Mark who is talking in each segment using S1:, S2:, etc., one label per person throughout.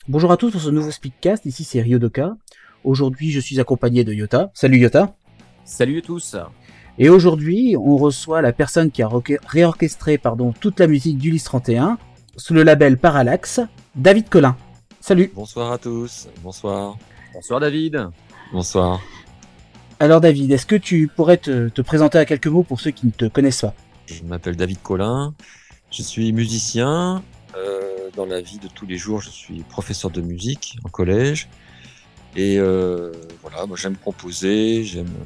S1: Bonjour à tous pour ce nouveau Speedcast, ici c'est Ryodoka. Aujourd'hui je suis accompagné de Yota. Salut Yota.
S2: Salut à tous.
S1: Et aujourd'hui on reçoit la personne qui a réorchestré toute la musique d'Ulysse 31 sous le label Parallax, David Collin. Salut.
S3: Bonsoir à tous, bonsoir.
S2: Bonsoir David.
S3: Bonsoir.
S1: Alors David, est-ce que tu pourrais te présenter à quelques mots pour ceux qui ne te connaissent pas?
S3: Je m'appelle David Collin, je suis musicien. Dans la vie de tous les jours, je suis professeur de musique en collège. Et voilà, moi j'aime composer,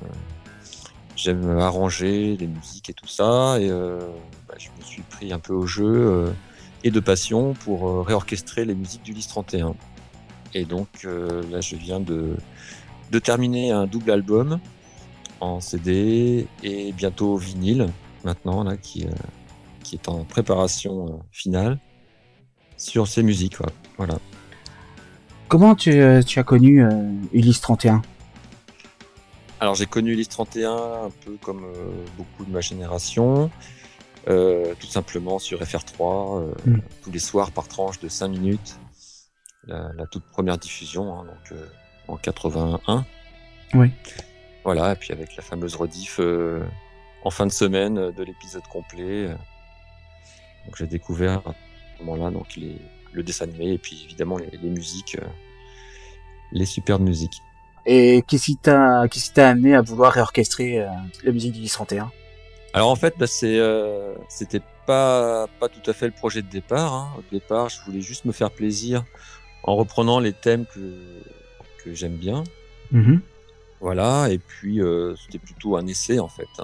S3: j'aime arranger les musiques et tout ça. Et je me suis pris un peu au jeu et de passion pour réorchestrer les musiques d'Ulysse 31. Et donc là, je viens de terminer un double album en CD et bientôt vinyle maintenant là qui est en préparation finale sur ces musiques. Voilà.
S1: Comment tu as connu Ulysse 31?
S3: Alors j'ai connu Ulysse 31 un peu comme beaucoup de ma génération, tout simplement sur FR3, tous les soirs par tranche de 5 minutes, la toute première diffusion, donc en 81.
S1: Oui.
S3: Voilà, et puis avec la fameuse rediff en fin de semaine de l'épisode complet. Donc j'ai découvert à ce moment-là donc le dessin animé et puis évidemment les musiques, les superbes musiques.
S1: Et qu'est-ce qui t'a amené à vouloir réorchestrer la musique d'Ulysse 31?
S3: Alors en fait, c'était pas tout à fait le projet de départ. Au départ, je voulais juste me faire plaisir en reprenant les thèmes que j'aime bien.
S1: Mm-hmm.
S3: Voilà, et puis c'était plutôt un essai en fait.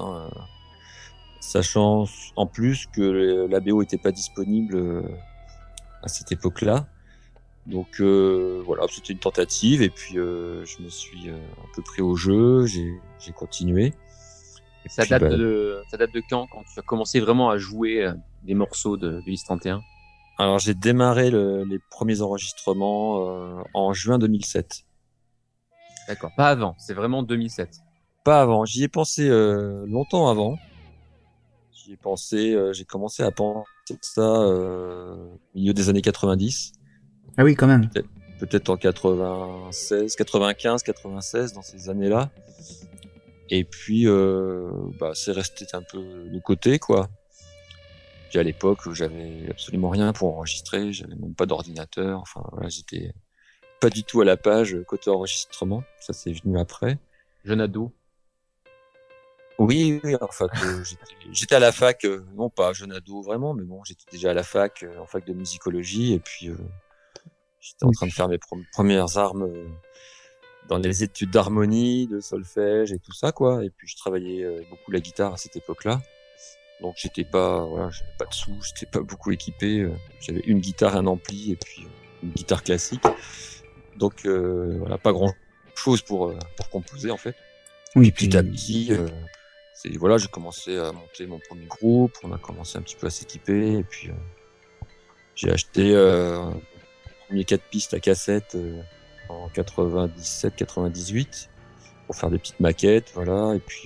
S3: Sachant en plus que la BO était pas disponible à cette époque-là. Donc voilà, c'était une tentative et puis je me suis un peu pris au jeu, j'ai continué. Et
S2: ça
S3: puis,
S2: date de quand tu as commencé vraiment à jouer des morceaux d'Ulysse 31?
S3: Alors j'ai démarré les premiers enregistrements en juin 2007.
S2: D'accord, pas avant, c'est vraiment 2007.
S3: Pas avant, j'y ai pensé longtemps avant. J'y ai pensé, j'ai commencé à penser ça au milieu des années 90.
S1: Ah oui, quand même.
S3: Peut-être en 96, 95, 96, dans ces années-là. Et puis, c'est resté un peu de côté, quoi. Puis à l'époque, j'avais absolument rien pour enregistrer, j'avais même pas d'ordinateur. Enfin, voilà, j'étais pas du tout à la page côté enregistrement. Ça, c'est venu après.
S2: Jeune ado.
S3: Oui, en fac, j'étais à la fac, non pas jeune ado vraiment, mais bon, j'étais déjà à la fac, en fac de musicologie, et puis j'étais en train de faire mes premières armes dans les études d'harmonie, de solfège et tout ça, quoi. Et puis je travaillais beaucoup la guitare à cette époque-là, donc j'avais pas de sous, j'étais pas beaucoup équipé. J'avais une guitare, un ampli, et puis une guitare classique. Donc voilà, pas grand-chose pour composer en fait.
S1: Oui,
S3: et petit à petit. Voilà, j'ai commencé à monter mon premier groupe, on a commencé un petit peu à s'équiper, et puis j'ai acheté un premier 4 pistes à cassette en 97-98 pour faire des petites maquettes, voilà, et puis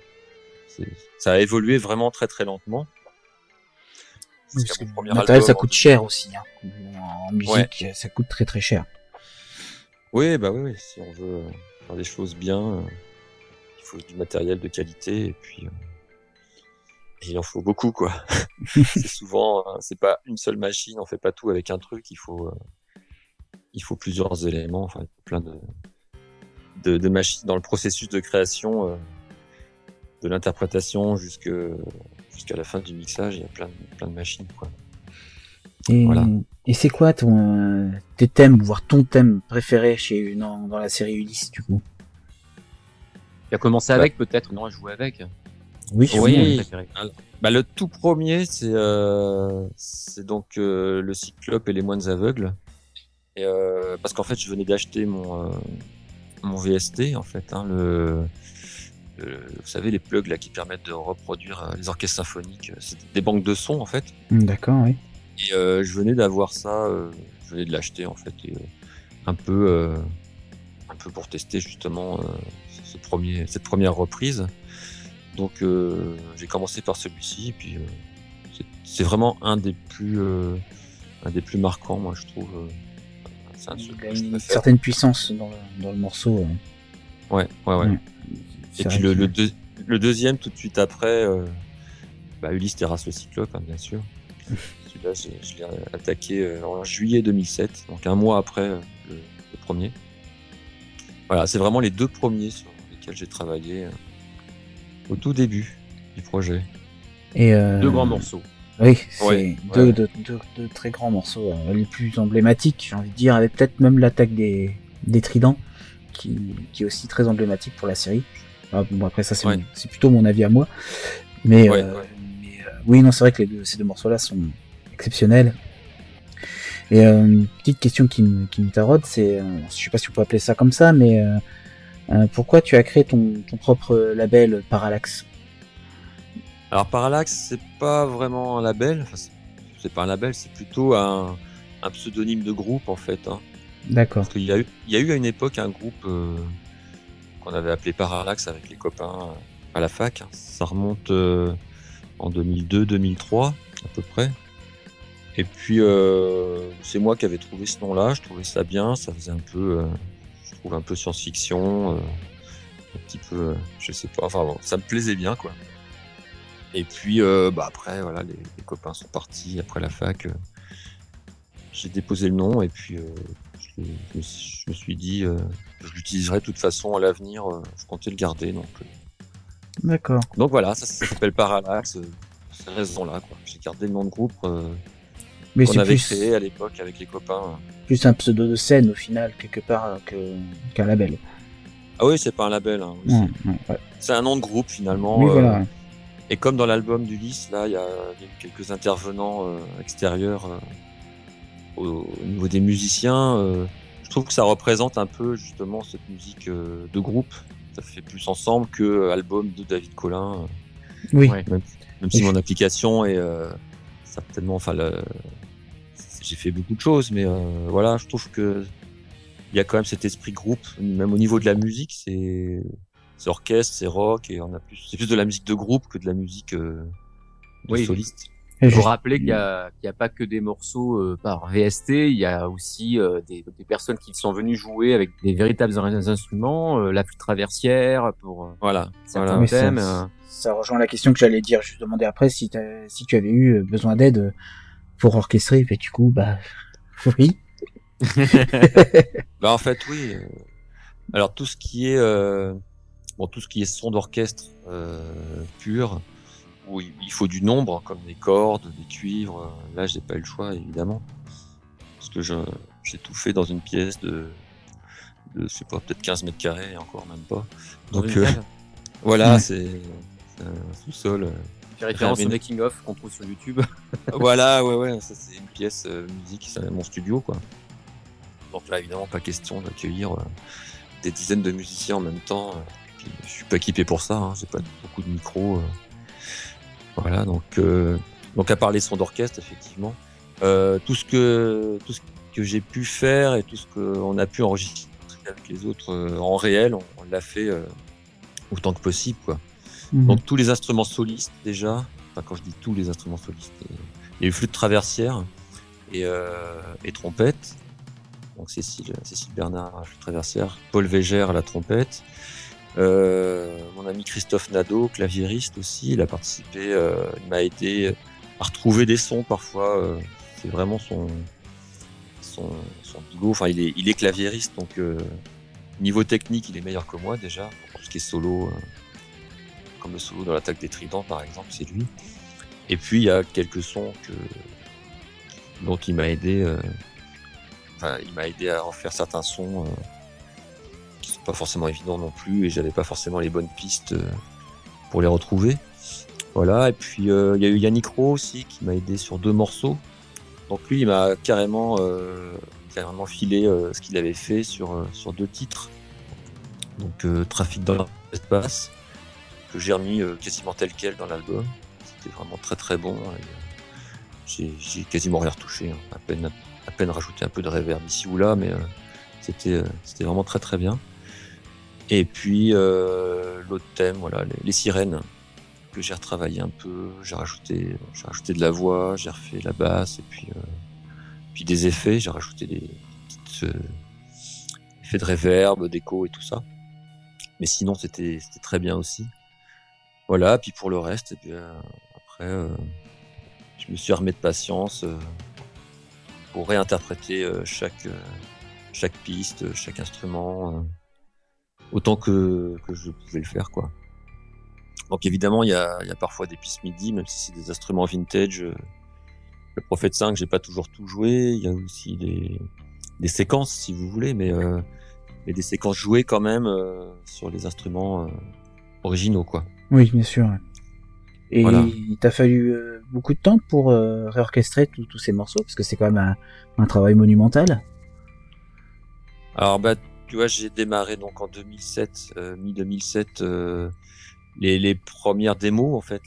S3: ça a évolué vraiment très très lentement.
S1: Parce que le matériel ça coûte cher aussi. En musique, ouais. Ça coûte très très cher.
S3: Oui, si on veut faire des choses bien, il faut du matériel de qualité, et puis il en faut beaucoup, quoi. C'est souvent, c'est pas une seule machine, on fait pas tout avec un truc, il faut plusieurs éléments, enfin plein de machines dans le processus de création, de l'interprétation jusqu'à la fin du mixage, il y a plein de machines, quoi.
S1: Voilà. Et c'est quoi tes thèmes, voire ton thème préféré dans la série Ulysse, du coup?
S2: Tu as commencé avec peut-être, non, à jouer avec?
S1: Oui.
S3: Le tout premier, c'est donc le Cyclope et les moines aveugles. Et parce qu'en fait, je venais d'acheter mon VST, en fait, vous savez, les plugs là qui permettent de reproduire les orchestres symphoniques, c'est des banques de sons, en fait.
S1: D'accord, oui.
S3: Et je venais d'avoir ça, je venais de l'acheter, en fait, et un peu pour tester justement cette première reprise. Donc j'ai commencé par celui-ci, et puis c'est vraiment un des plus marquants, moi je trouve, c'est un de ceux
S1: Il
S3: que
S1: a
S3: je
S1: une
S3: préfère.
S1: certaine puissance dans le morceau.
S3: Ouais.
S1: Ouais.
S3: Et
S1: C'est
S3: puis
S1: vrai
S3: le deuxième, tout de suite après, Ulysse terrasse le Cyclope, hein, bien sûr. Celui-là, je l'ai attaqué en juillet 2007, donc un mois après le premier. Voilà, c'est vraiment les deux premiers sur lesquels j'ai travaillé au tout début du projet.
S1: Et
S2: Deux grands morceaux.
S1: oui, c'est
S3: Ouais,
S1: deux très grands morceaux, les plus emblématiques, j'ai envie de dire, avec peut-être même l'attaque des Tridents, qui est aussi très emblématique pour la série. Ah, bon, après ça,
S3: Ouais.
S1: c'est plutôt mon avis à moi. Mais,
S3: Ouais.
S1: oui, non, c'est vrai que ces deux morceaux-là sont exceptionnels. Et une petite question qui me taraude, c'est, je sais pas si on peut appeler ça comme ça, mais pourquoi tu as créé ton propre label Parallax?
S3: Alors Parallax, c'est pas vraiment un label, enfin, c'est pas un label, c'est plutôt un pseudonyme de groupe en fait. Hein.
S1: D'accord.
S3: Parce qu'il y a eu à une époque un groupe qu'on avait appelé Parallax avec les copains à la fac. Hein. Ça remonte en 2002-2003 à peu près. Et puis c'est moi qui avais trouvé ce nom-là, je trouvais ça bien, ça faisait un peu, je trouve un peu science-fiction, un petit peu, je sais pas, enfin bon, ça me plaisait bien quoi. Et puis après voilà, les copains sont partis après la fac, j'ai déposé le nom et puis je me suis dit je l'utiliserai de toute façon à l'avenir, je comptais le garder
S1: D'accord.
S3: donc voilà, ça s'appelle Parallax, pour ces raisons-là quoi. J'ai gardé le nom de groupe
S1: Mais
S3: qu'on
S1: c'est
S3: avait créé à l'époque avec les copains.
S1: plus un pseudo de scène au final, quelque part, qu'un label.
S3: Ah oui, c'est pas un label. Hein, oui,
S1: Ouais.
S3: c'est un nom de groupe finalement.
S1: Oui, voilà.
S3: Et comme dans l'album d'Ulysse, là, il y a eu quelques intervenants extérieurs au niveau des musiciens. Je trouve que ça représente un peu justement cette musique de groupe. Ça fait plus ensemble que album de David Collin.
S1: Oui.
S2: Ouais.
S3: Même si mon application est certainement, enfin, j'ai fait beaucoup de choses, mais voilà, je trouve que il y a quand même cet esprit groupe, même au niveau de la musique, c'est orchestre, c'est rock, et c'est plus de la musique de groupe que de la musique de soliste.
S1: Et
S2: Il faut
S1: juste-
S2: rappeler qu'il y a pas que des morceaux par VST, il y a aussi des personnes qui sont venues jouer avec des véritables instruments, la flûte traversière pour
S3: Voilà.
S2: certains
S1: Oui,
S2: thèmes.
S1: ça rejoint la question que j'allais dire. Je te demandais après si tu avais eu besoin d'aide pour orchestrer. Et du coup, oui.
S3: En fait, oui. Alors tout ce qui est tout ce qui est son d'orchestre pur, où il faut du nombre, comme des cordes, des cuivres. Là, j'ai pas eu le choix, évidemment, parce que j'ai tout fait dans une pièce de je sais pas, peut-être 15 mètres carrés, et encore même pas. Donc voilà,
S1: Ouais.
S3: c'est un sous-sol.
S2: J'ai référence au
S3: Réaménagé.
S2: making of qu'on trouve sur YouTube.
S3: Voilà, ouais, ça c'est une pièce musique, c'est mon studio, quoi. Donc là, évidemment, pas question d'accueillir des dizaines de musiciens en même temps. Puis, je suis pas équipé pour ça, hein, j'ai pas beaucoup de micros. Voilà, donc à part les sons d'orchestre, effectivement, tout ce que j'ai pu faire et tout ce qu'on a pu enregistrer avec les autres en réel, on l'a fait autant que possible, quoi.
S1: Mhm.
S3: Donc tous les instruments solistes déjà, enfin quand je dis tous les instruments solistes, il y a eu flûte traversière et trompette. Donc Cécile Bernard à la flûte traversière, Paul Végère à la trompette, mon ami Christophe Nadeau, claviériste aussi, il a participé, il m'a aidé à retrouver des sons parfois. C'est vraiment son boulot. Enfin, il est claviériste, donc niveau technique, il est meilleur que moi déjà pour tout ce qui est solo. Comme le solo dans l'attaque des Tridents par exemple, c'est lui. Et puis il y a quelques sons dont il m'a aidé. Il m'a aidé à en faire certains sons qui sont pas forcément évidents non plus, et j'avais pas forcément les bonnes pistes pour les retrouver. Voilà. Et puis il y a eu Yannick Rowe aussi qui m'a aidé sur 2 morceaux. Donc lui, il m'a carrément filé ce qu'il avait fait sur 2 titres. Donc Trafic dans l'espace, que j'ai remis quasiment tel quel dans l'album. C'était vraiment très très bon. J'ai quasiment rien retouché, hein. À peine rajouté un peu de reverb ici ou là, mais c'était vraiment très très bien. Et puis l'autre thème, voilà, les sirènes, que j'ai retravaillé un peu, j'ai rajouté de la voix, j'ai refait la basse, et puis des effets, j'ai rajouté des petites plus effet de reverb, d'écho et tout ça. Mais sinon, c'était très bien aussi. Voilà, puis pour le reste, et puis, après, je me suis armé de patience pour réinterpréter chaque piste, chaque instrument, autant que je pouvais le faire, quoi. Donc évidemment, il y a parfois des pistes MIDI, même si c'est des instruments vintage. Le Prophet 5, j'ai pas toujours tout joué. Il y a aussi des séquences, si vous voulez, mais des séquences jouées quand même sur les instruments originaux, quoi.
S1: Oui, bien sûr. Et
S3: Voilà.
S1: il t'a fallu beaucoup de temps pour réorchestrer tous ces morceaux, parce que c'est quand même un travail monumental.
S3: Alors tu vois, j'ai démarré donc en 2007, mi-2007, les premières démos en fait,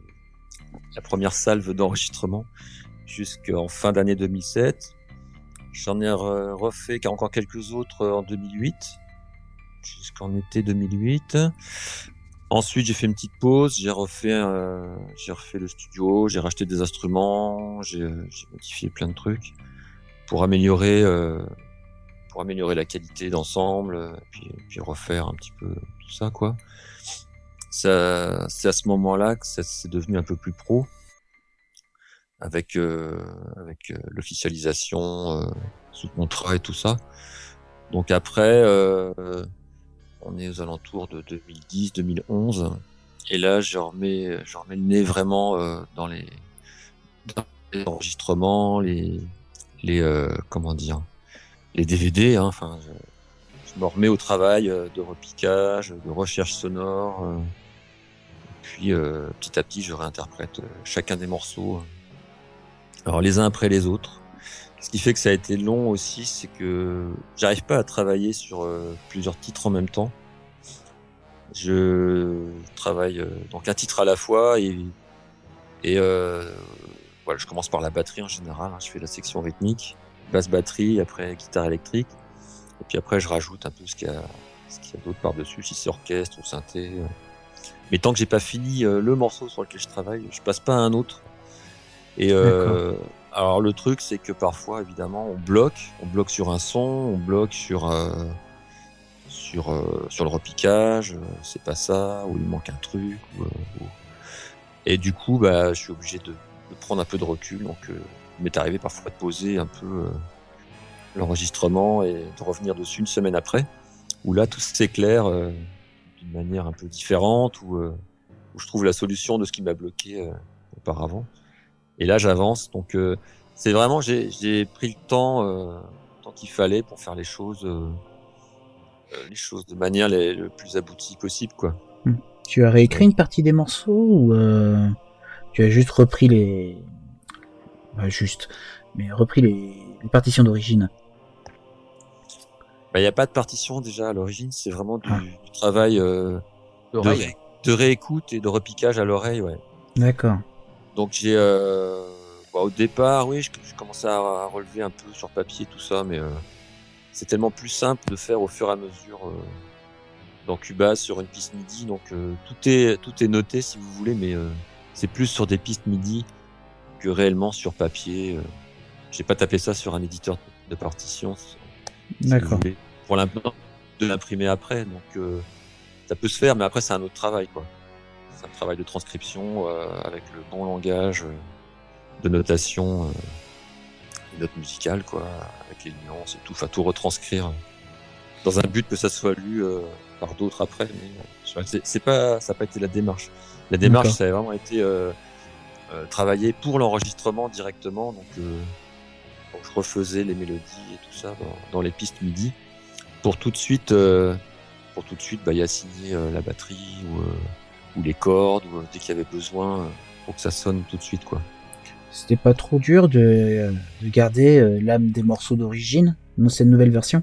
S3: la première salve d'enregistrement jusqu'en fin d'année 2007. J'en ai refait encore quelques autres en 2008, jusqu'en été 2008. Ensuite, j'ai fait une petite pause, j'ai refait le studio, j'ai racheté des instruments, j'ai modifié plein de trucs pour améliorer la qualité d'ensemble, puis refaire un petit peu tout ça, quoi. C'est à ce moment-là que c'est devenu un peu plus pro, avec l'officialisation sous contrat et tout ça. Donc après, on est aux alentours de 2010-2011, et là je remets le nez vraiment dans les enregistrements, les comment dire, les DVD, hein. Enfin, je me remets au travail de repiquage, de recherche sonore, puis petit à petit je réinterprète chacun des morceaux, alors les uns après les autres. Ce qui fait que ça a été long aussi, c'est que j'arrive pas à travailler sur plusieurs titres en même temps. Je travaille donc un titre à la fois, et voilà, je commence par la batterie en général, hein. Je fais la section rythmique, basse batterie, après guitare électrique, et puis après je rajoute un peu ce qu'il y a d'autre par-dessus, si c'est orchestre ou synthé. Mais tant que j'ai pas fini le morceau sur lequel je travaille, je passe pas à un autre. Et alors le truc, c'est que parfois, évidemment, on bloque sur un son, on bloque sur le repiquage, c'est pas ça, ou il manque un truc, et du coup, je suis obligé de prendre un peu de recul. Donc, il m'est arrivé parfois de poser un peu l'enregistrement et de revenir dessus une semaine après, où là tout s'éclaire d'une manière un peu différente, où je trouve la solution de ce qui m'a bloqué auparavant. Et là, j'avance. Donc, c'est vraiment, j'ai pris le temps qu'il fallait pour faire les choses de manière le plus aboutie possible, quoi.
S1: Tu as réécrit une partie des morceaux, ou tu as juste repris les partitions d'origine?
S3: Il n'y a pas de partition déjà à l'origine, c'est vraiment du travail
S2: D'oreille.
S3: de réécoute et de repiquage à l'oreille, ouais.
S1: D'accord.
S3: Donc j'ai au départ, oui, je commençais à relever un peu sur papier tout ça, mais c'est tellement plus simple de faire au fur et à mesure dans Cubase sur une piste MIDI. Donc tout est noté si vous voulez, mais c'est plus sur des pistes MIDI que réellement sur papier. J'ai pas tapé ça sur un éditeur de partition.
S1: D'accord.
S3: Si vous voulez, pour de l'imprimer après. Donc ça peut se faire, mais après c'est un autre travail, quoi. C'est un travail de transcription avec le bon langage de notation, des notes musicales, quoi, avec les nuances et tout. Enfin, tout retranscrire dans un but que ça soit lu par d'autres après. Mais ça n'a pas été la démarche. La démarche, ça a vraiment été travailler pour l'enregistrement directement. Donc je refaisais les mélodies et tout ça dans les pistes MIDI pour tout de suite y assigner la batterie ou les cordes, ou dès qu'il y avait besoin pour que ça sonne tout de suite, quoi.
S1: C'était pas trop dur de garder l'âme des morceaux d'origine dans cette nouvelle version?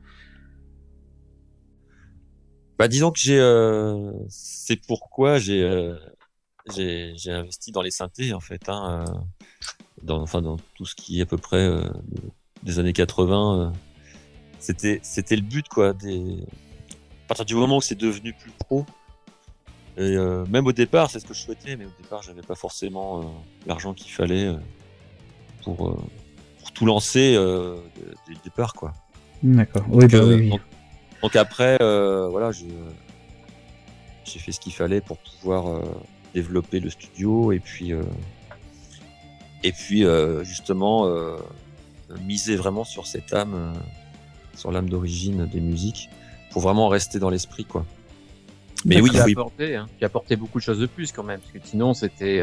S3: Disons que c'est pourquoi j'ai investi dans les synthés, en fait, hein, dans tout ce qui est à peu près des années 80. C'était le but, quoi. À partir du moment où c'est devenu plus pro, et même au départ, c'est ce que je souhaitais, mais au départ, j'avais pas forcément l'argent qu'il fallait pour tout lancer dès le départ, quoi.
S1: D'accord. Oui, bah oui.
S3: Donc après, voilà, j'ai fait ce qu'il fallait pour pouvoir développer le studio et puis justement miser vraiment sur cette âme, sur l'âme d'origine des musiques, pour vraiment rester dans l'esprit, quoi. Mais oui,
S2: tu apportais beaucoup de choses de plus quand même, parce que sinon c'était,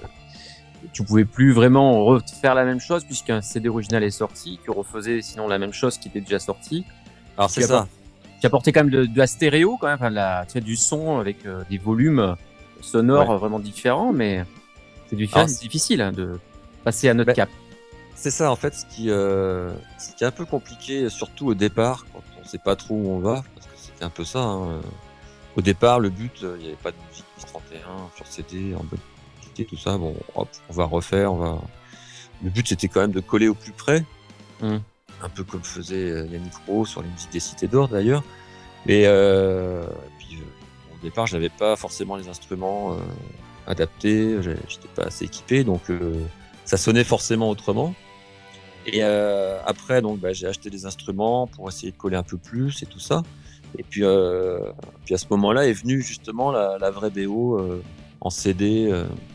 S2: tu pouvais plus vraiment refaire la même chose puisqu'un CD original est sorti, tu refaisais sinon la même chose qui était déjà sortie.
S3: Alors c'est ça.
S2: Tu apportais quand même de la stéréo quand même, enfin tu sais, du son avec des volumes sonores vraiment différents, mais c'est difficile hein, de passer à notre cap.
S3: C'est ça en fait, ce qui est un peu compliqué, surtout au départ, quand on sait pas trop où on va, parce que c'était un peu ça. Hein. Au départ, le but, il n'y avait pas de musique Bis 31 sur CD, en bonne qualité, tout ça. Bon, hop, on va refaire, Le but, c'était quand même de coller au plus près. Un peu comme faisait Yannick Rowe sur les musiques des Cités d'Or, d'ailleurs. Et puis, au départ, je n'avais pas forcément les instruments adaptés, j'étais pas assez équipé, donc ça sonnait forcément autrement. Et après, donc, j'ai acheté des instruments pour essayer de coller un peu plus et tout ça. Et puis à ce moment-là est venue justement la vraie BO en CD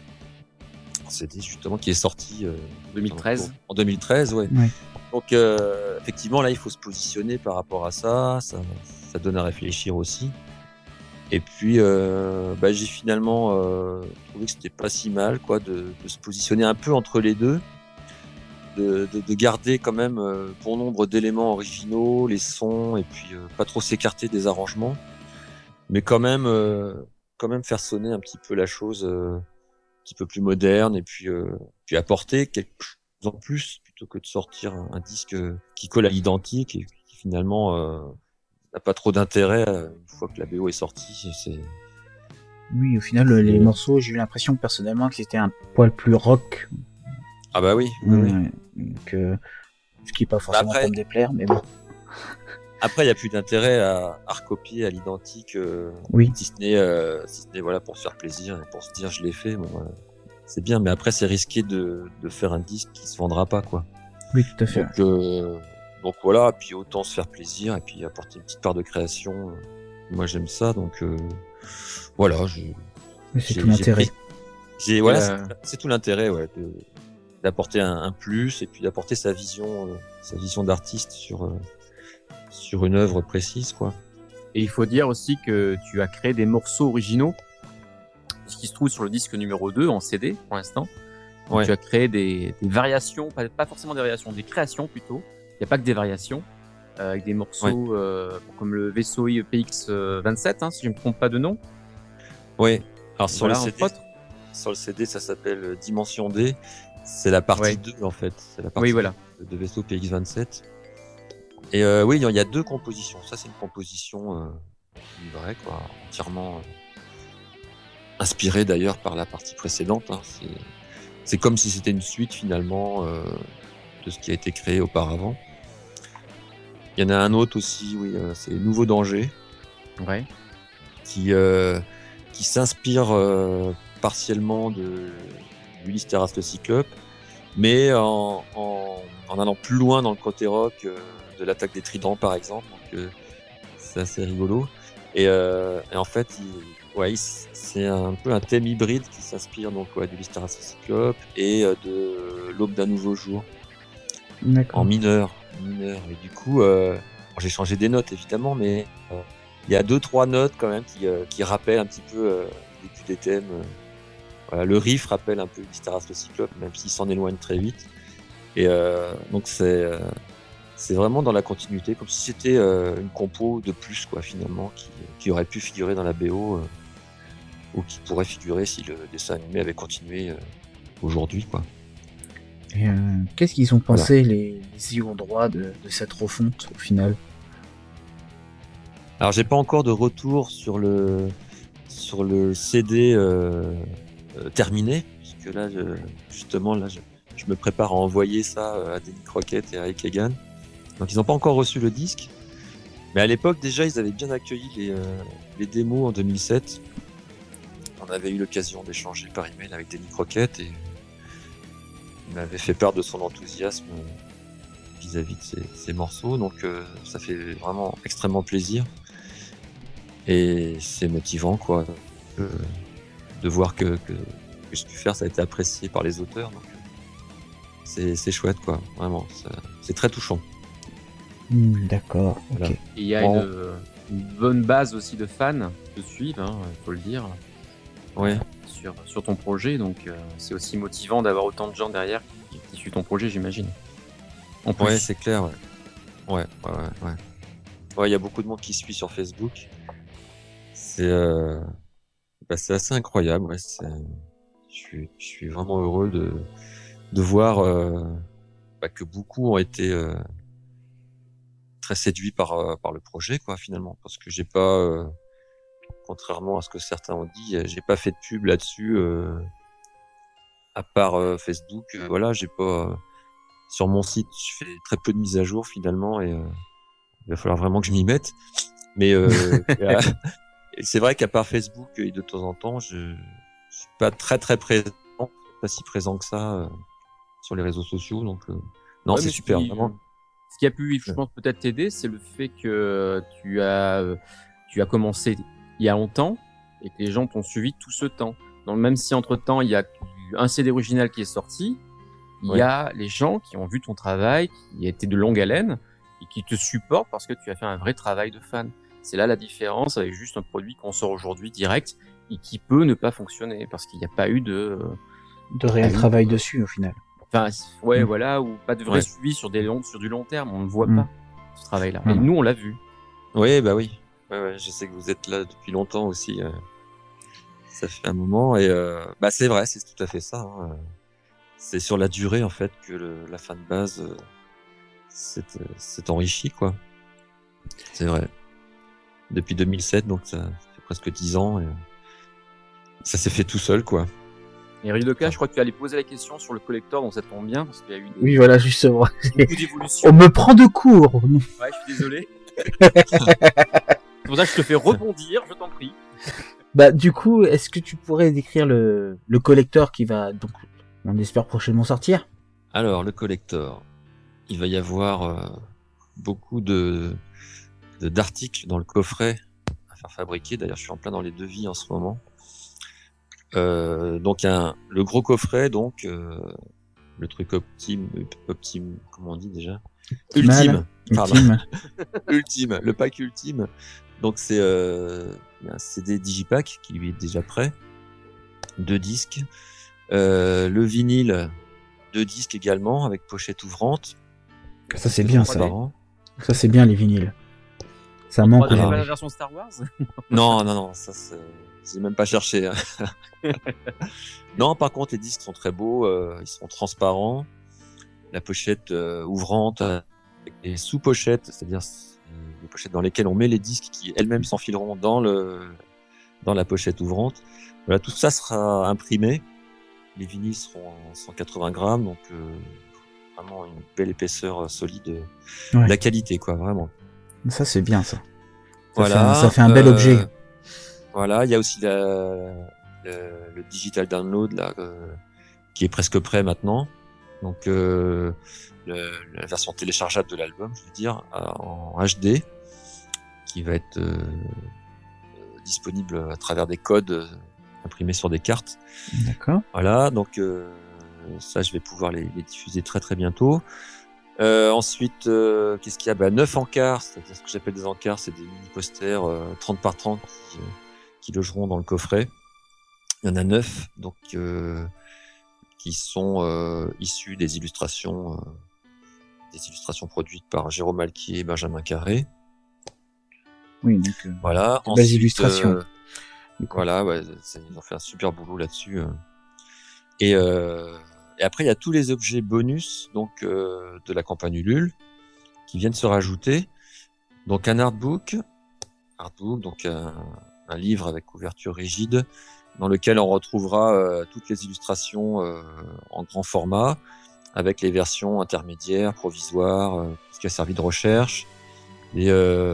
S3: justement qui est sortie
S2: 2013.
S3: En 2013, ouais. Donc effectivement là il faut se positionner par rapport à ça donne à réfléchir aussi. Et puis j'ai finalement trouvé que c'était pas si mal, quoi, de se positionner un peu entre les deux. De garder quand même bon nombre d'éléments originaux, les sons, et puis pas trop s'écarter des arrangements, mais quand même faire sonner un petit peu la chose un petit peu plus moderne, et puis apporter quelque chose en plus plutôt que de sortir un disque qui colle à l'identique et qui finalement n'a pas trop d'intérêt une fois que la BO est sortie.
S1: Oui, au final, les morceaux, j'ai eu l'impression personnellement que c'était un poil plus rock.
S3: Ah bah oui.
S1: Donc, ce qui est pas forcément pour me déplaire, mais bon.
S3: Après, il n'y a plus d'intérêt à recopier à l'identique, si ce n'est voilà, pour se faire plaisir et pour se dire je l'ai fait. Bon, c'est bien, mais après c'est risqué de faire un disque qui se vendra pas, quoi.
S1: Oui, tout à fait.
S3: Donc voilà, puis autant se faire plaisir et puis apporter une petite part de création. Moi j'aime ça, donc voilà.
S1: C'est tout l'intérêt.
S3: C'est tout l'intérêt, ouais, d'apporter un plus et puis d'apporter sa vision d'artiste sur une œuvre précise, quoi.
S2: Et il faut dire aussi que tu as créé des morceaux originaux, ce qui se trouve sur le disque numéro 2 en CD pour l'instant. Tu as créé des variations, pas forcément des variations, des créations plutôt. Il n'y a pas que des variations, avec des morceaux comme le VSOI PX27, si je ne me trompe pas de nom.
S3: Oui, alors sur le CD, ça s'appelle Dimension D. C'est la partie 2 en fait. C'est la partie de vaisseau PX27. Et il y a 2 compositions. Ça, c'est une composition vraie, quoi, entièrement inspirée d'ailleurs par la partie précédente. Hein. C'est comme si c'était une suite finalement de ce qui a été créé auparavant. Il y en a un autre aussi, c'est Nouveau Danger.
S2: Ouais.
S3: Qui s'inspire partiellement de Ulysse Terrasse le Cyclope, mais en allant plus loin dans le côté rock de l'Attaque des Tridents par exemple, donc c'est assez rigolo. Et en fait c'est un peu un thème hybride qui s'inspire donc d'Ulysse Terrasse le Cyclope et de L'Aube d'un nouveau jour.
S1: D'accord.
S3: En mineur, et du coup j'ai changé des notes évidemment, mais il y a 2-3 notes quand même qui rappellent un petit peu le début des thèmes. Voilà, le riff rappelle un peu Ulysse Terrasse le Cyclope, même s'il s'en éloigne très vite. Et donc c'est vraiment dans la continuité, comme si c'était une compo de plus, quoi, finalement, qui aurait pu figurer dans la BO ou qui pourrait figurer si le dessin animé avait continué aujourd'hui, quoi.
S1: Et qu'est-ce qu'ils ont pensé les ayants droit de cette refonte au final?
S3: Alors j'ai pas encore de retour sur le CD terminé, puisque là justement je me prépare à envoyer ça à Denny Crockett et à Eric Egan. Donc ils n'ont pas encore reçu le disque, mais à l'époque déjà ils avaient bien accueilli les démos en 2007. On avait eu l'occasion d'échanger par email avec Denny Crockett et il m'avait fait part de son enthousiasme vis-à-vis de ces morceaux. Donc ça fait vraiment extrêmement plaisir. Et c'est motivant, quoi, de voir que j'ai pu faire, ça a été apprécié par les auteurs. Donc c'est chouette, quoi, vraiment. C'est très touchant.
S1: D'accord,
S3: Voilà.
S1: ok.
S2: Et il y a une bonne base aussi de fans qui te suivent, hein, faut le dire,
S3: Ouais.
S2: sur ton projet. Donc c'est aussi motivant d'avoir autant de gens derrière qui suivent ton projet, j'imagine. En plus.
S3: Ouais, c'est clair, ouais. Ouais, il y a beaucoup de monde qui suit sur Facebook. C'est assez incroyable, ouais. Je suis vraiment heureux de voir que beaucoup ont été très séduits par le projet, quoi, finalement, parce que j'ai pas, contrairement à ce que certains ont dit, j'ai pas fait de pub là-dessus, à part Facebook. Voilà, j'ai pas sur mon site, je fais très peu de mises à jour finalement, et il va falloir vraiment que je m'y mette. Mais et c'est vrai qu'à part Facebook et de temps en temps, je suis pas très présent, pas si présent que ça sur les réseaux sociaux. Donc non,
S2: Ouais,
S3: c'est
S2: mais
S3: super, vraiment.
S2: Ce qui a pu, je pense, peut-être t'aider, c'est le fait que tu as commencé il y a longtemps et que les gens t'ont suivi tout ce temps. Donc même si entre-temps, il y a un CD original qui est sorti, il y a les gens qui ont vu ton travail, qui étaient de longue haleine et qui te supportent parce que tu as fait un vrai travail de fan. C'est là la différence avec juste un produit qu'on sort aujourd'hui direct et qui peut ne pas fonctionner parce qu'il n'y a pas eu de
S1: réel travail dessus au final.
S2: Enfin, ouais, voilà, ou pas de vrai suivi sur du long terme. On ne voit pas ce travail-là. Et nous, on l'a vu.
S3: Oui, bah oui. Ouais, je sais que vous êtes là depuis longtemps aussi. Ça fait un moment, et c'est vrai, c'est tout à fait ça. Hein. C'est sur la durée en fait que la fanbase s'est enrichie, quoi. C'est vrai. Depuis 2007, donc ça fait presque 10 ans, et ça s'est fait tout seul, quoi.
S2: Et Ryudoka, je crois que tu allais poser la question sur le collector, donc ça tombe bien parce qu'il y a eu
S1: Oui, voilà, justement.
S2: beaucoup d'évolution.
S1: On me prend de court.
S2: Ouais, je suis désolé. C'est pour ça que je te fais rebondir, je t'en prie.
S1: Bah, du coup, est-ce que tu pourrais décrire le collector qui va, donc, on espère prochainement sortir?
S3: Alors, le collector, il va y avoir beaucoup d'articles dans le coffret à faire fabriquer. D'ailleurs, je suis en plein dans les devis en ce moment. Donc le gros coffret, donc le truc optime, comment on dit déjà? Ultime. Ultime, le pack ultime. Donc c'est un CD Digipack qui lui est déjà prêt, 2 disques, le vinyle, 2 disques également avec pochette ouvrante.
S1: Ça c'est bien ça. Ça c'est bien les vinyles. Ça manque.
S2: Pas la version Star Wars?
S3: Non, ça j'ai même pas cherché. Non, par contre, les disques sont très beaux, ils sont transparents. La pochette ouvrante, avec des sous-pochettes, c'est-à-dire les pochettes dans lesquelles on met les disques qui elles-mêmes s'enfileront dans la pochette ouvrante. Voilà, tout ça sera imprimé. Les vinyles seront en 180 grammes, donc vraiment une belle épaisseur solide, la qualité, quoi, vraiment.
S1: Ça c'est bien ça.
S3: Voilà,
S1: ça fait un bel objet.
S3: Voilà, il y a aussi le digital download là, qui est presque prêt maintenant. Donc la version téléchargeable de l'album, je veux dire, en HD, qui va être disponible à travers des codes imprimés sur des cartes.
S1: D'accord.
S3: Voilà, donc ça, je vais pouvoir les diffuser très très bientôt. Ensuite, qu'est-ce qu'il y a? 9 encarts, c'est-à-dire ce que j'appelle des encarts, c'est des mini-posters 30 par 30 qui logeront dans le coffret. Il y en a 9, donc qui sont issus des illustrations produites par Jérôme Alquier et Benjamin Carré.
S1: Oui, donc
S3: voilà.
S1: Ensuite, des illustrations.
S3: Voilà, ils ont fait un super boulot là-dessus. Et après, il y a tous les objets bonus donc de la campagne Ulule qui viennent se rajouter. Donc un artbook, donc un livre avec couverture rigide dans lequel on retrouvera toutes les illustrations en grand format avec les versions intermédiaires, provisoires, ce qui a servi de recherche et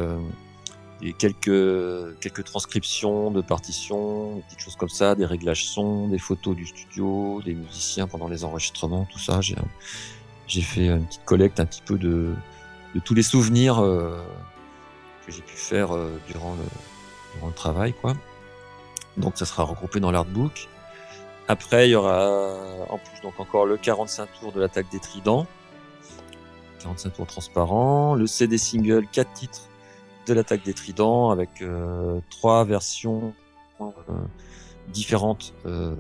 S3: quelques transcriptions de partitions, des petites choses comme ça, des réglages son, des photos du studio, des musiciens pendant les enregistrements, tout ça. j'ai fait une petite collecte un petit peu de tous les souvenirs que j'ai pu faire durant le travail, quoi. Donc ça sera regroupé dans l'artbook. Après, il y aura en plus donc encore le 45 tours de l'attaque des tridents, 45 tours transparents, le CD single 4 titres de l'attaque des tridents avec 3 versions différentes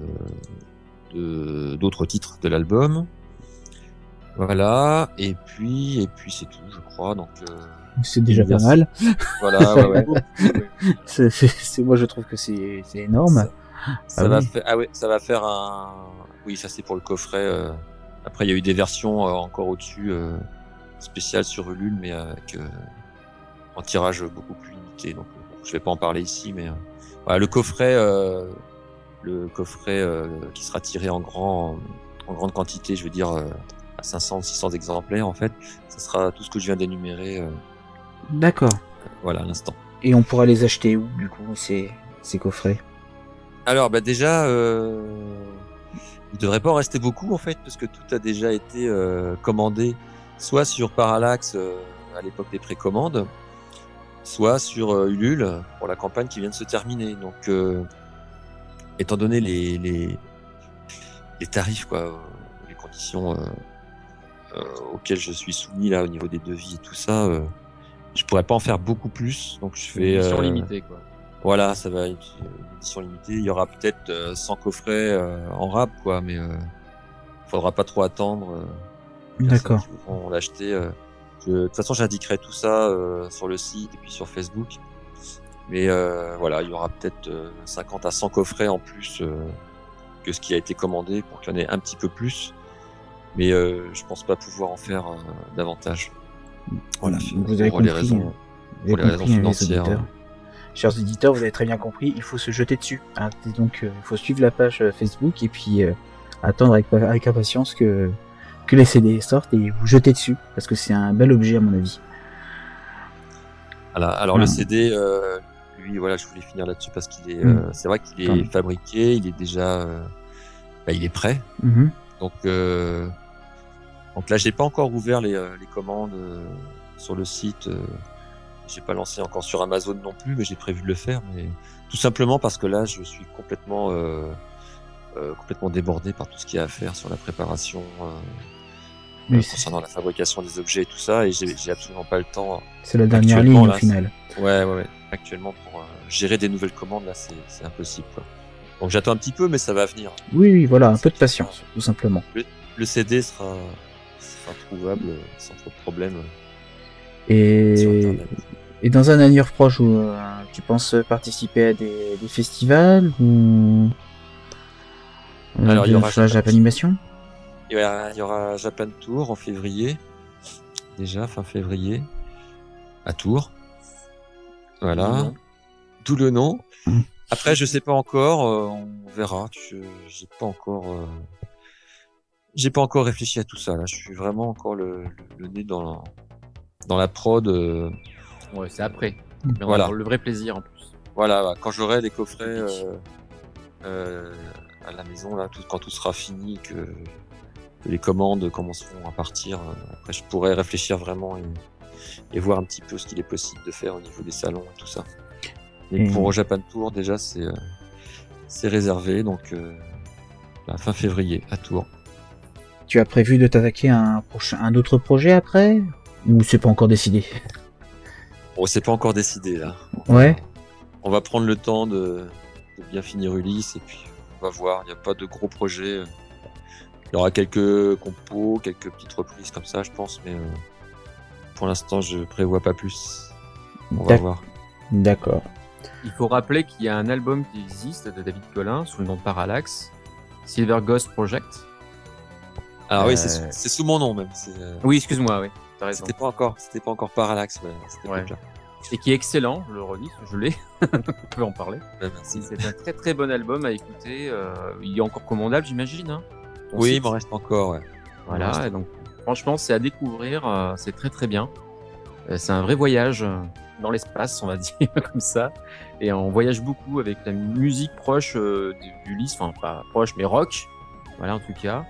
S3: d'autres titres de l'album. Voilà, et puis c'est tout, je crois. Donc
S1: c'est déjà pas mal.
S3: Voilà, ouais.
S1: Moi je trouve que c'est énorme.
S3: Ça va faire un. Oui, ça c'est pour le coffret. Après, il y a eu des versions encore au-dessus spéciales sur Ulule, mais avec en tirage beaucoup plus limité. Donc, je vais pas en parler ici, mais voilà, le coffret qui sera tiré en grande quantité, je veux dire à 500, 600 exemplaires en fait. Ça sera tout ce que je viens d'énumérer.
S1: D'accord.
S3: Voilà, à l'instant.
S1: Et on pourra les acheter où, du coup, ces coffrets?
S3: Alors, déjà, il devrait pas en rester beaucoup, en fait, parce que tout a déjà été commandé, soit sur Parallax à l'époque des précommandes, soit sur Ulule pour la campagne qui vient de se terminer. Donc, étant donné les tarifs, quoi, les conditions auxquelles je suis soumis là au niveau des devis et tout ça, je pourrais pas en faire beaucoup plus. Donc, je fais
S2: édition limitée, quoi.
S3: Voilà, ça va être une édition limitée. Il y aura peut-être 100 coffrets en rab, quoi, mais faudra pas trop attendre.
S1: D'accord.
S3: On l'acheter. De toute façon, j'indiquerai tout ça sur le site et puis sur Facebook. Mais voilà, il y aura peut-être 50 à 100 coffrets en plus que ce qui a été commandé pour qu'il y en ait un petit peu plus. Mais je pense pas pouvoir en faire davantage. Voilà,
S1: vous avez compris,
S3: les raisons financières.
S1: Chers auditeurs, vous avez très bien compris, il faut se jeter dessus. Hein. Et donc, il faut suivre la page Facebook et puis attendre avec impatience que les CD sortent et vous jeter dessus, parce que c'est un bel objet à mon avis.
S3: Voilà. Alors le CD, lui, voilà, je voulais finir là-dessus parce qu'il est, c'est vrai qu'il est fabriqué, il est déjà, il est prêt. Donc là, j'ai pas encore ouvert les commandes sur le site. J'ai pas lancé encore sur Amazon non plus, mais j'ai prévu de le faire. Mais tout simplement parce que là, je suis complètement débordé par tout ce qu'il y a à faire sur la préparation concernant la fabrication des objets et tout ça, et j'ai absolument pas le temps.
S1: C'est la dernière ligne au final.
S3: Ouais. Actuellement, pour gérer des nouvelles commandes, là, c'est impossible, quoi. Donc j'attends un petit peu, mais ça va venir.
S1: Oui, voilà, un peu de patience, tout simplement.
S3: Le CD sera trouvable sans trop de problèmes.
S1: Et dans un avenir proche, tu penses participer à des festivals ou
S3: alors il y aura
S1: Japanimation.
S3: Il y aura Japan Tour en février, déjà fin février, à Tours. Voilà, d'où le nom. Après, je sais pas encore, on verra. J'ai pas encore réfléchi à tout ça. Là, je suis vraiment encore le nez dans la prod.
S2: Ouais, c'est après. Mais
S3: voilà.
S2: Le vrai plaisir en plus.
S3: Voilà, quand j'aurai les coffrets à la maison, là, quand tout sera fini, que les commandes commenceront à partir, après je pourrai réfléchir vraiment et voir un petit peu ce qu'il est possible de faire au niveau des salons et tout ça. Et pour Japan Tour, déjà, c'est réservé, donc fin février à Tours.
S1: Tu as prévu de t'attaquer à un autre projet après, ou c'est pas encore décidé?
S3: Bon, c'est pas encore décidé là.
S1: Ouais.
S3: On va prendre le temps de bien finir Ulysse et puis on va voir. Il n'y a pas de gros projets. Il y aura quelques compos, quelques petites reprises comme ça, je pense, mais pour l'instant, je prévois pas plus. On va voir.
S1: D'accord.
S2: Il faut rappeler qu'il y a un album qui existe de David Collin sous le nom de Parallax, Silver Ghost Project.
S3: Ah oui, c'est sous mon nom même.
S2: Oui, excuse-moi, oui. T'as raison.
S3: C'était pas encore Parallax, ouais.
S2: Et qui est excellent, je le redis, je l'ai. On peut en parler.
S3: Ouais, merci.
S2: C'est un très très bon album à écouter. Il est encore commandable, j'imagine. Hein,
S3: oui, il m'en reste encore. Ouais.
S2: Voilà, et donc franchement, c'est à découvrir. C'est très très bien. C'est un vrai voyage dans l'espace, on va dire comme ça. Et on voyage beaucoup avec la musique proche d'Ulysse, enfin pas proche, mais rock. Voilà, en tout cas.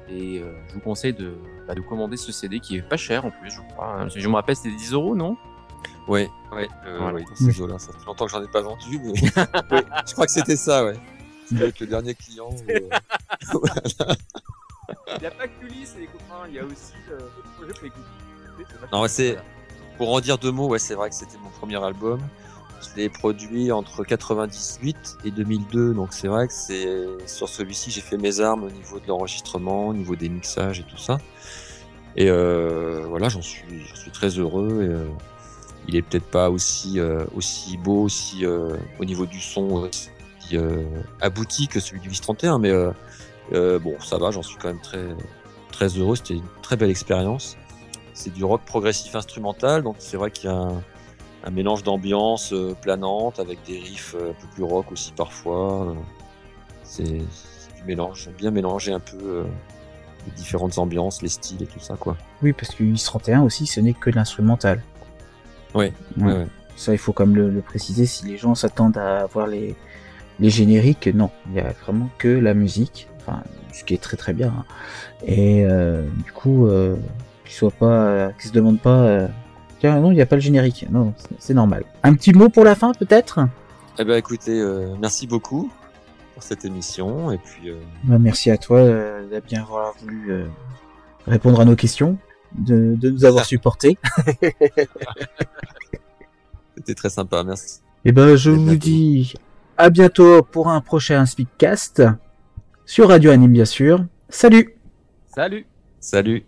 S2: Et je vous conseille de commander ce CD qui est pas cher en plus, je crois. Hein. Je me rappelle, c'était 10 €, non?
S3: Ouais,
S2: Voilà.
S3: dans ces eaux-là. Ça fait longtemps que j'en ai pas vendu, mais ouais, je crois que c'était ça, ouais. C'était avec le dernier client. Voilà.
S2: Il n'y a pas que Ulysse et les copains, il y a aussi d'autres projets pour écouter.
S3: Non, pour en dire 2 mots, ouais, c'est vrai que c'était mon premier album. Je l'ai produit entre 98 et 2002, donc c'est vrai que sur celui-ci j'ai fait mes armes au niveau de l'enregistrement, au niveau des mixages et tout ça. Et voilà, j'en suis très heureux. Et, il est peut-être pas aussi beau, aussi au niveau du son aussi abouti que celui du Vice 31, mais bon, ça va, j'en suis quand même très très heureux. C'était une très belle expérience. C'est du rock progressif instrumental, donc c'est vrai qu'il y a un mélange d'ambiance planante avec des riffs un peu plus rock aussi parfois. C'est du mélange, j'aime bien mélanger un peu les différentes ambiances, les styles et tout ça, quoi.
S1: Oui, parce que Ulysse 31 aussi, ce n'est que de l'instrumental.
S3: Ouais.
S1: Ça, il faut quand même le préciser, si les gens s'attendent à voir les génériques, non, il y a vraiment que la musique, enfin, ce qui est très très bien. Hein. Et du coup, qu'ils se demandent pas, tiens, non, il n'y a pas le générique. Non, c'est normal. Un petit mot pour la fin, peut-être?
S3: Eh ben, écoutez, merci beaucoup pour cette émission, et puis.
S1: Merci à toi de bien avoir voulu répondre à nos questions, de nous avoir supportés.
S3: C'était très sympa, merci.
S1: Et ben, je vous dis à bientôt pour un prochain Speakcast sur Radio Anime, bien sûr. Salut!
S2: Salut!
S3: Salut!